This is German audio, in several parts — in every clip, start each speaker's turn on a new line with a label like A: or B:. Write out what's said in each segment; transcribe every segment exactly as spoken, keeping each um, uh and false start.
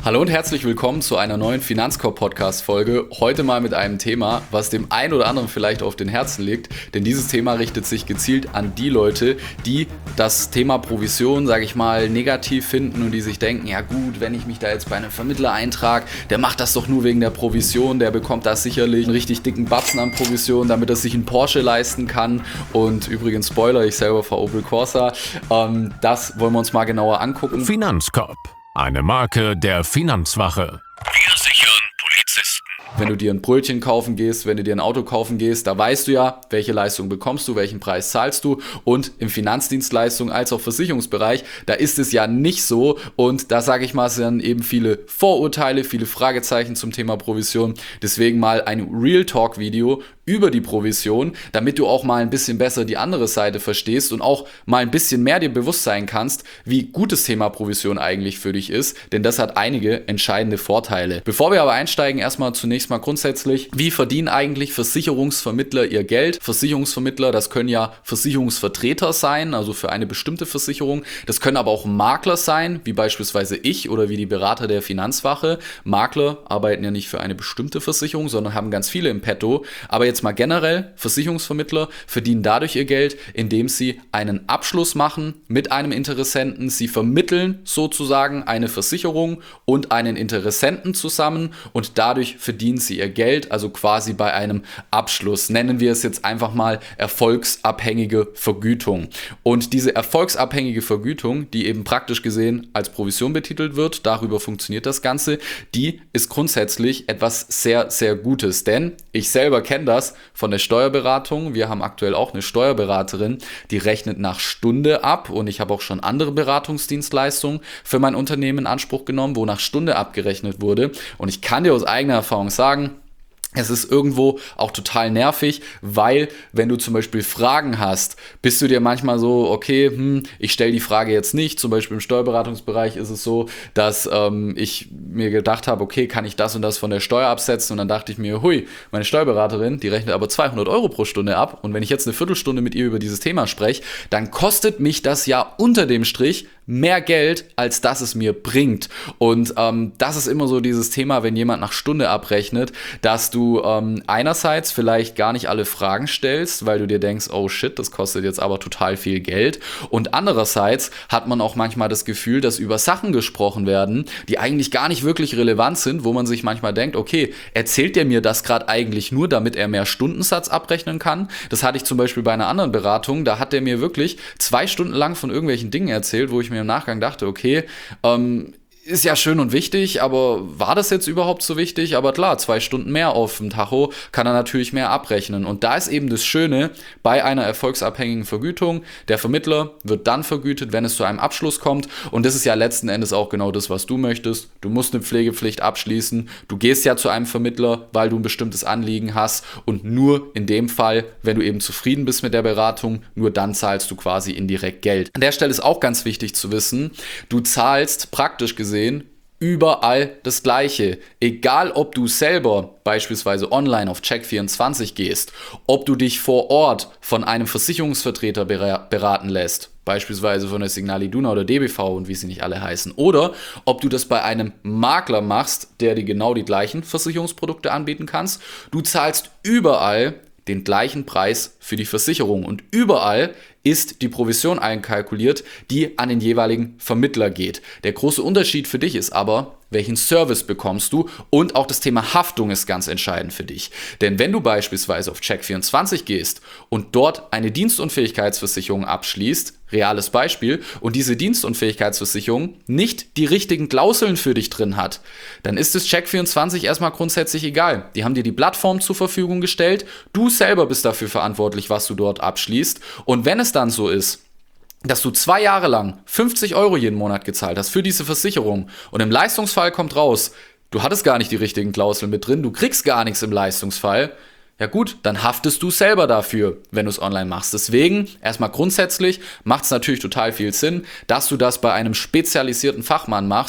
A: Hallo und herzlich willkommen zu einer neuen Finanzkorb-Podcast-Folge. Heute mal mit einem Thema, was dem einen oder anderen vielleicht auf den Herzen liegt. Denn dieses Thema richtet sich gezielt an die Leute, die das Thema Provision, sage ich mal, negativ finden und die sich denken, ja gut, wenn ich mich da jetzt bei einem Vermittler eintrage, der macht das doch nur wegen der Provision, der bekommt da sicherlich einen richtig dicken Batzen an Provision, damit er sich einen Porsche leisten kann. Und übrigens Spoiler, ich selber fahre Opel Corsa. Ähm, das wollen wir uns mal genauer angucken.
B: Finanzkorb. Eine Marke der Finanzwache. Wir sichern Polizisten.
A: Wenn du dir ein Brötchen kaufen gehst, wenn du dir ein Auto kaufen gehst, da weißt du ja, welche Leistung bekommst du, welchen Preis zahlst du. Und im Finanzdienstleistung als auch Versicherungsbereich, da ist es ja nicht so. Und da sage ich mal, es sind eben viele Vorurteile, viele Fragezeichen zum Thema Provision. Deswegen mal ein Real Talk Video über die Provision, damit du auch mal ein bisschen besser die andere Seite verstehst und auch mal ein bisschen mehr dir bewusst sein kannst, wie gut das Thema Provision eigentlich für dich ist, denn das hat einige entscheidende Vorteile. Bevor wir aber einsteigen, erstmal zunächst mal grundsätzlich, wie verdienen eigentlich Versicherungsvermittler ihr Geld? Versicherungsvermittler, das können ja Versicherungsvertreter sein, also für eine bestimmte Versicherung. Das können aber auch Makler sein, wie beispielsweise ich oder wie die Berater der Finanzwache. Makler arbeiten ja nicht für eine bestimmte Versicherung, sondern haben ganz viele im Petto. Aber jetzt mal generell, Versicherungsvermittler verdienen dadurch ihr Geld, indem sie einen Abschluss machen mit einem Interessenten. Sie vermitteln sozusagen eine Versicherung und einen Interessenten zusammen und dadurch verdienen sie ihr Geld, also quasi bei einem Abschluss. Nennen wir es jetzt einfach mal erfolgsabhängige Vergütung. Und diese erfolgsabhängige Vergütung, die eben praktisch gesehen als Provision betitelt wird, darüber funktioniert das Ganze, die ist grundsätzlich etwas sehr, sehr Gutes. Denn ich selber kenne das von der Steuerberatung. Wir haben aktuell auch eine Steuerberaterin, die rechnet nach Stunde ab und ich habe auch schon andere Beratungsdienstleistungen für mein Unternehmen in Anspruch genommen, wo nach Stunde abgerechnet wurde. Und ich kann dir aus eigener Erfahrung sagen, es ist irgendwo auch total nervig, weil wenn du zum Beispiel Fragen hast, bist du dir manchmal so, okay, hm, ich stelle die Frage jetzt nicht. Zum Beispiel im Steuerberatungsbereich ist es so, dass ähm, ich mir gedacht habe, okay, kann ich das und das von der Steuer absetzen? Und dann dachte ich mir, hui, meine Steuerberaterin, die rechnet aber zweihundert Euro pro Stunde ab. Und wenn ich jetzt eine Viertelstunde mit ihr über dieses Thema spreche, dann kostet mich das ja unter dem Strich mehr Geld, als das es mir bringt. Und ähm, das ist immer so dieses Thema, wenn jemand nach Stunde abrechnet, dass du ähm, einerseits vielleicht gar nicht alle Fragen stellst, weil du dir denkst, oh shit, das kostet jetzt aber total viel Geld. Und andererseits hat man auch manchmal das Gefühl, dass über Sachen gesprochen werden, die eigentlich gar nicht wirklich relevant sind, wo man sich manchmal denkt, okay, erzählt der mir das gerade eigentlich nur, damit er mehr Stundensatz abrechnen kann? Das hatte ich zum Beispiel bei einer anderen Beratung, da hat der mir wirklich zwei Stunden lang von irgendwelchen Dingen erzählt, wo ich mir im Nachgang dachte, okay, ähm, ist ja schön und wichtig, aber war das jetzt überhaupt so wichtig? Aber klar, zwei Stunden mehr auf dem Tacho kann er natürlich mehr abrechnen. Und da ist eben das Schöne bei einer erfolgsabhängigen Vergütung. Der Vermittler wird dann vergütet, wenn es zu einem Abschluss kommt. Und das ist ja letzten Endes auch genau das, was du möchtest. Du musst eine Pflegepflicht abschließen. Du gehst ja zu einem Vermittler, weil du ein bestimmtes Anliegen hast. Und nur in dem Fall, wenn du eben zufrieden bist mit der Beratung, nur dann zahlst du quasi indirekt Geld. An der Stelle ist auch ganz wichtig zu wissen, du zahlst praktisch gesehen überall das Gleiche. Egal, ob du selber beispielsweise online auf Check vierundzwanzig gehst, ob du dich vor Ort von einem Versicherungsvertreter beraten lässt, beispielsweise von der Signal Iduna oder D B V und wie sie nicht alle heißen, oder ob du das bei einem Makler machst, der dir genau die gleichen Versicherungsprodukte anbieten kannst. Du zahlst überall den gleichen Preis für die Versicherung und überall ist die Provision einkalkuliert, die an den jeweiligen Vermittler geht. Der große Unterschied für dich ist aber, welchen Service bekommst du, und auch das Thema Haftung ist ganz entscheidend für dich. Denn wenn du beispielsweise auf Check vierundzwanzig gehst und dort eine Dienstunfähigkeitsversicherung abschließt, reales Beispiel, und diese Dienstunfähigkeitsversicherung nicht die richtigen Klauseln für dich drin hat, dann ist es Check vierundzwanzig erstmal grundsätzlich egal. Die haben dir die Plattform zur Verfügung gestellt, du selber bist dafür verantwortlich, was du dort abschließt, und wenn es dann so ist, dass du zwei Jahre lang fünfzig Euro jeden Monat gezahlt hast für diese Versicherung und im Leistungsfall kommt raus, du hattest gar nicht die richtigen Klauseln mit drin, du kriegst gar nichts im Leistungsfall, ja gut, dann haftest du selber dafür, wenn du es online machst. Deswegen, erstmal grundsätzlich, macht es natürlich total viel Sinn, dass du das bei einem spezialisierten Fachmann machst,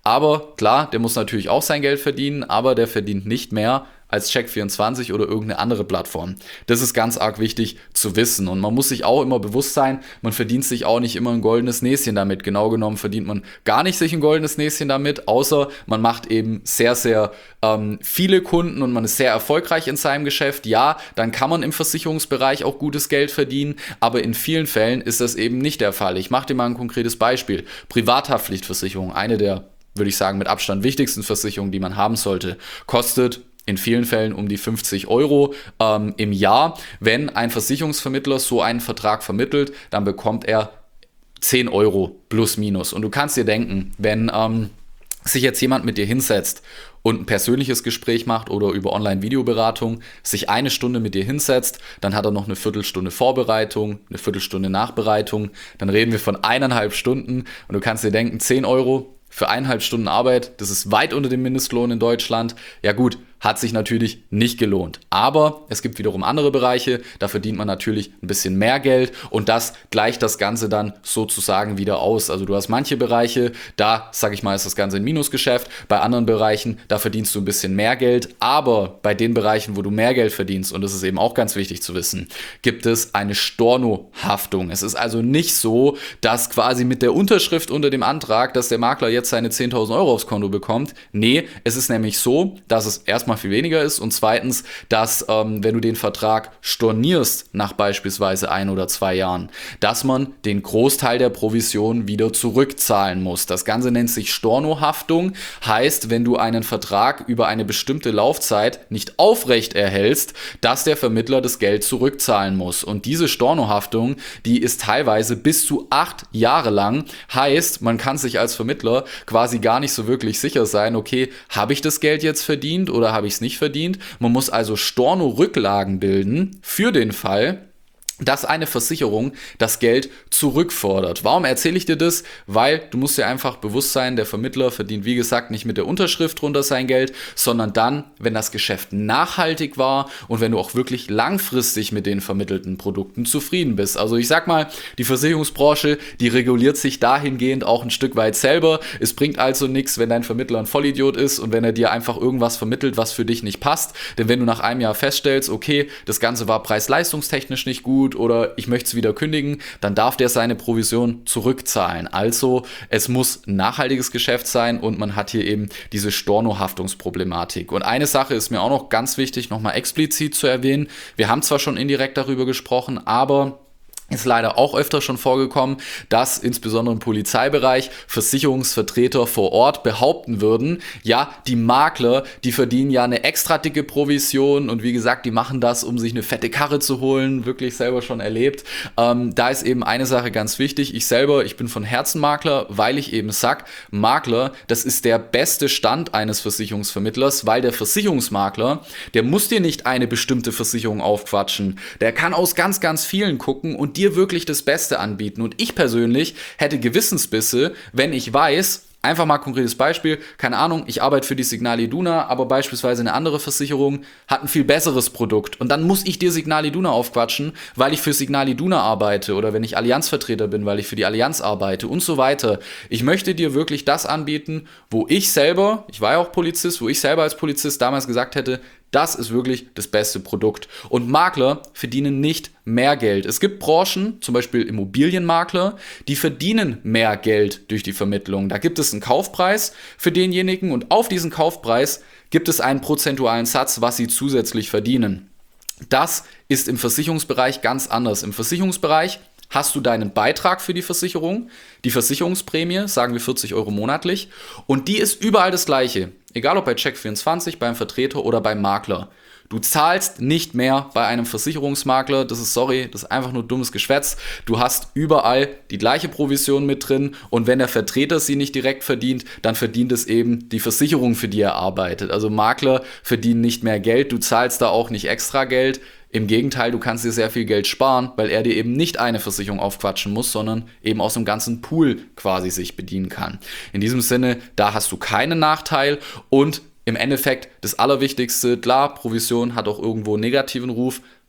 A: Aber klar, der muss natürlich auch sein Geld verdienen, aber der verdient nicht mehr als Check vierundzwanzig oder irgendeine andere Plattform. Das ist ganz arg wichtig zu wissen. Und man muss sich auch immer bewusst sein, man verdient sich auch nicht immer ein goldenes Näschen damit. Genau genommen verdient man gar nicht sich ein goldenes Näschen damit, außer man macht eben sehr, sehr ähm, viele Kunden und man ist sehr erfolgreich in seinem Geschäft. Ja, dann kann man im Versicherungsbereich auch gutes Geld verdienen, aber in vielen Fällen ist das eben nicht der Fall. Ich mache dir mal ein konkretes Beispiel. Privathaftpflichtversicherung, eine der, würde ich sagen, mit Abstand wichtigsten Versicherungen, die man haben sollte, kostet in vielen Fällen um die fünfzig Euro ähm, im Jahr. Wenn ein Versicherungsvermittler so einen Vertrag vermittelt, dann bekommt er zehn Euro plus minus. Und du kannst dir denken, wenn ähm, sich jetzt jemand mit dir hinsetzt und ein persönliches Gespräch macht oder über Online-Videoberatung, sich eine Stunde mit dir hinsetzt, dann hat er noch eine Viertelstunde Vorbereitung, eine Viertelstunde Nachbereitung, dann reden wir von eineinhalb Stunden und du kannst dir denken, zehn Euro für eineinhalb Stunden Arbeit, das ist weit unter dem Mindestlohn in Deutschland. Ja gut, hat sich natürlich nicht gelohnt. Aber es gibt wiederum andere Bereiche, da verdient man natürlich ein bisschen mehr Geld und das gleicht das Ganze dann sozusagen wieder aus. Also du hast manche Bereiche, da, sag ich mal, ist das Ganze ein Minusgeschäft. Bei anderen Bereichen, da verdienst du ein bisschen mehr Geld. Aber bei den Bereichen, wo du mehr Geld verdienst, und das ist eben auch ganz wichtig zu wissen, gibt es eine Stornohaftung. Es ist also nicht so, dass quasi mit der Unterschrift unter dem Antrag, dass der Makler jetzt seine zehntausend Euro aufs Konto bekommt. Nee, es ist nämlich so, dass es erstmal viel weniger ist und zweitens, dass ähm, wenn du den Vertrag stornierst nach beispielsweise ein oder zwei Jahren, dass man den Großteil der Provision wieder zurückzahlen muss. Das Ganze nennt sich Stornohaftung, heißt, wenn du einen Vertrag über eine bestimmte Laufzeit nicht aufrecht erhältst, dass der Vermittler das Geld zurückzahlen muss. Und diese Stornohaftung, die ist teilweise bis zu acht Jahre lang, heißt, man kann sich als Vermittler quasi gar nicht so wirklich sicher sein, okay, habe ich das Geld jetzt verdient oder habe ich es nicht verdient? Man muss also Storno-Rücklagen bilden für den Fall, dass eine Versicherung das Geld zurückfordert. Warum erzähle ich dir das? Weil du musst dir einfach bewusst sein, der Vermittler verdient, wie gesagt, nicht mit der Unterschrift runter sein Geld, sondern dann, wenn das Geschäft nachhaltig war und wenn du auch wirklich langfristig mit den vermittelten Produkten zufrieden bist. Also ich sag mal, die Versicherungsbranche, die reguliert sich dahingehend auch ein Stück weit selber. Es bringt also nichts, wenn dein Vermittler ein Vollidiot ist und wenn er dir einfach irgendwas vermittelt, was für dich nicht passt. Denn wenn du nach einem Jahr feststellst, okay, das Ganze war preis-leistungstechnisch nicht gut, oder ich möchte es wieder kündigen, dann darf der seine Provision zurückzahlen. Also es muss ein nachhaltiges Geschäft sein und man hat hier eben diese Stornohaftungsproblematik. Und eine Sache ist mir auch noch ganz wichtig, nochmal explizit zu erwähnen. Wir haben zwar schon indirekt darüber gesprochen, aber ist leider auch öfter schon vorgekommen, dass insbesondere im Polizeibereich Versicherungsvertreter vor Ort behaupten würden, ja, die Makler, die verdienen ja eine extra dicke Provision und wie gesagt, die machen das, um sich eine fette Karre zu holen, wirklich selber schon erlebt. Ähm, da ist eben eine Sache ganz wichtig, ich selber, ich bin von Herzen Makler, weil ich eben sag, Makler, das ist der beste Stand eines Versicherungsvermittlers, weil der Versicherungsmakler, der muss dir nicht eine bestimmte Versicherung aufquatschen, der kann aus ganz, ganz vielen gucken und dir wirklich das Beste anbieten. Und ich persönlich hätte Gewissensbisse, wenn ich weiß, einfach mal ein konkretes Beispiel, keine Ahnung, ich arbeite für die Signal Iduna, aber beispielsweise eine andere Versicherung hat ein viel besseres Produkt und dann muss ich dir Signal Iduna aufquatschen, weil ich für Signal Iduna arbeite oder wenn ich Allianzvertreter bin, weil ich für die Allianz arbeite und so weiter. Ich möchte dir wirklich das anbieten, wo ich selber, ich war ja auch Polizist, wo ich selber als Polizist damals gesagt hätte, das ist wirklich das beste Produkt. Und Makler verdienen nicht mehr Geld. Es gibt Branchen, zum Beispiel Immobilienmakler, die verdienen mehr Geld durch die Vermittlung. Da gibt es einen Kaufpreis für denjenigen und auf diesen Kaufpreis gibt es einen prozentualen Satz, was sie zusätzlich verdienen. Das ist im Versicherungsbereich ganz anders. Im Versicherungsbereich hast du deinen Beitrag für die Versicherung, die Versicherungsprämie, sagen wir vierzig Euro monatlich, und die ist überall das gleiche. Egal ob bei Check vierundzwanzig, beim Vertreter oder beim Makler. Du zahlst nicht mehr bei einem Versicherungsmakler, das ist, sorry, das ist einfach nur dummes Geschwätz. Du hast überall die gleiche Provision mit drin und wenn der Vertreter sie nicht direkt verdient, dann verdient es eben die Versicherung, für die er arbeitet. Also Makler verdienen nicht mehr Geld, du zahlst da auch nicht extra Geld. Im Gegenteil, du kannst dir sehr viel Geld sparen, weil er dir eben nicht eine Versicherung aufquatschen muss, sondern eben aus dem ganzen Pool quasi sich bedienen kann. In diesem Sinne, da hast du keinen Nachteil und im Endeffekt das Allerwichtigste, klar, Provision hat auch irgendwo einen negativen Ruf.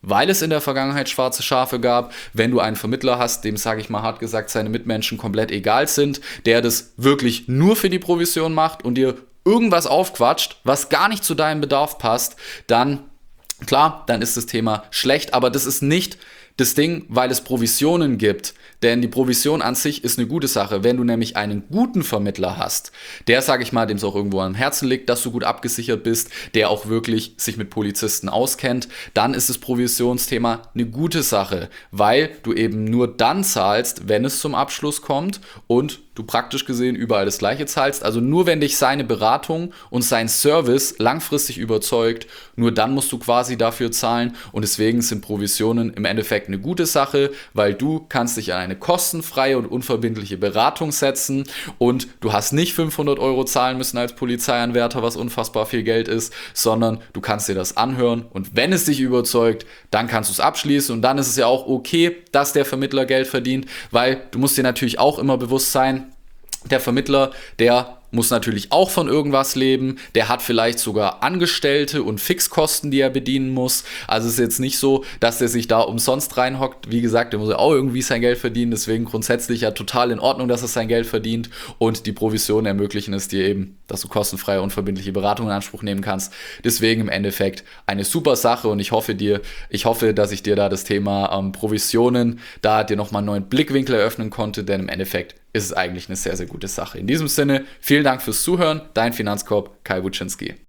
A: weil es in der Vergangenheit schwarze Schafe gab. Wenn du einen Vermittler hast, dem, sage ich mal hart gesagt, seine Mitmenschen komplett egal sind, der das wirklich nur für die Provision macht und dir irgendwas aufquatscht, was gar nicht zu deinem Bedarf passt, dann, klar, dann ist das Thema schlecht, aber das ist nicht das Ding, weil es Provisionen gibt, denn die Provision an sich ist eine gute Sache. Wenn du nämlich einen guten Vermittler hast, der, sage ich mal, dem es auch irgendwo am Herzen liegt, dass du gut abgesichert bist, der auch wirklich sich mit Polizisten auskennt, dann ist das Provisionsthema eine gute Sache, weil du eben nur dann zahlst, wenn es zum Abschluss kommt und du praktisch gesehen überall das Gleiche zahlst. Also nur wenn dich seine Beratung und sein Service langfristig überzeugt, nur dann musst du quasi dafür zahlen und deswegen sind Provisionen im Endeffekt eine gute Sache, weil du kannst dich an eine kostenfreie und unverbindliche Beratung setzen und du hast nicht fünfhundert Euro zahlen müssen als Polizeianwärter, was unfassbar viel Geld ist, sondern du kannst dir das anhören und wenn es dich überzeugt, dann kannst du es abschließen und dann ist es ja auch okay, dass der Vermittler Geld verdient, weil du musst dir natürlich auch immer bewusst sein, der Vermittler, der muss natürlich auch von irgendwas leben, der hat vielleicht sogar Angestellte und Fixkosten, die er bedienen muss. Also es ist jetzt nicht so, dass der sich da umsonst reinhockt. Wie gesagt, der muss ja auch irgendwie sein Geld verdienen, deswegen grundsätzlich ja total in Ordnung, dass er sein Geld verdient und die Provisionen ermöglichen es dir eben, dass du kostenfreie und verbindliche Beratung in Anspruch nehmen kannst. Deswegen im Endeffekt eine super Sache und ich hoffe dir, ich hoffe, dass ich dir da das Thema ähm, Provisionen da dir nochmal einen neuen Blickwinkel eröffnen konnte, denn im Endeffekt ist es eigentlich eine sehr, sehr gute Sache. In diesem Sinne, vielen Dank fürs Zuhören. Dein Finanzkorb, Kai Wutschinski.